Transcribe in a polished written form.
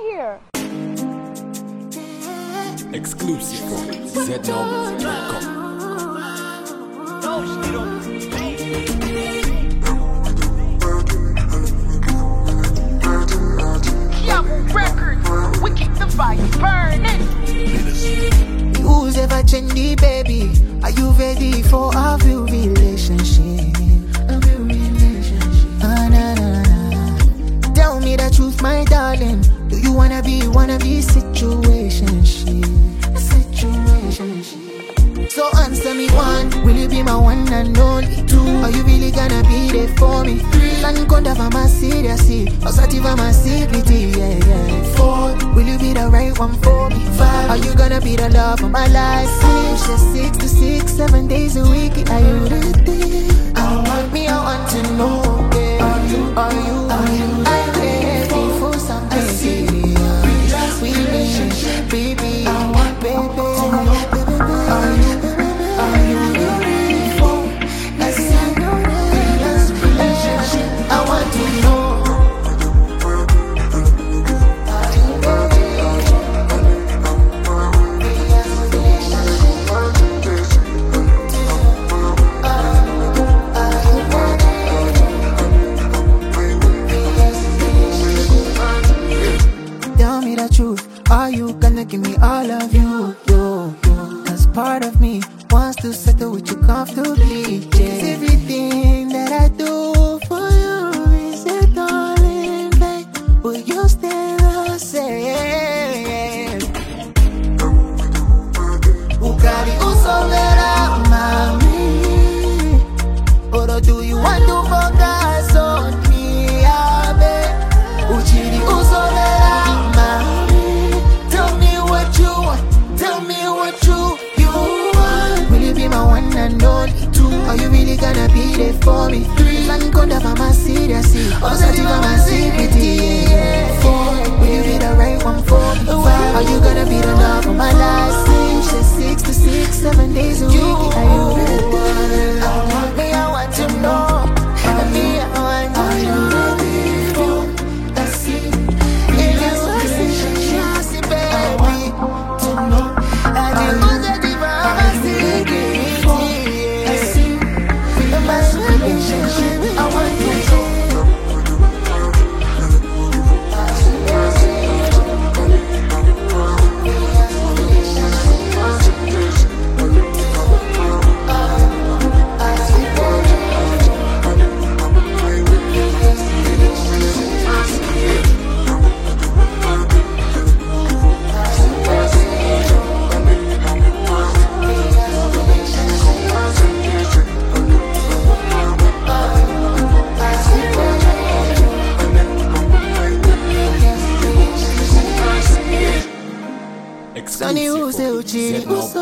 here. Exclusive from ZNow.com. Records, we keep the fire burning. Who's ever trendy, baby? Are you ready for a real relationship? A real relationship. Nah, nah, nah. Tell me the truth, my darling. Do you wanna be situationship? A situationship. So answer me one, will you be my one and only? Two, are you really gonna be there for me? Three, and conda for my seriously, positive for my security, yeah, yeah. Four, will you be the right one for me? Five, are you gonna be the love of my life? Six to 6, 7 days a week, are you ready? I want to know, yeah. Are you ready for something serious? Relationship, baby, baby. Are you gonna give me all of you? Cause part of me wants to settle with you comfortably, yeah. 'Cause everything that I do for you is it all in vain? Will you stay the same? Ukari usongera mami, or do you want to focus on me, abe? Uchiri usongera mami. My one and only. Two, are you really gonna be there for me? Three, and conda for my seriously, positive for my security, yeah. Four, will you be the right one for me? Five, are you gonna be the love of my life? Six to 6, 7 days a week, are you ready? I want to know. Are you ready? Let's see. It is a relationship, baby. I want to know. Sonny, who's the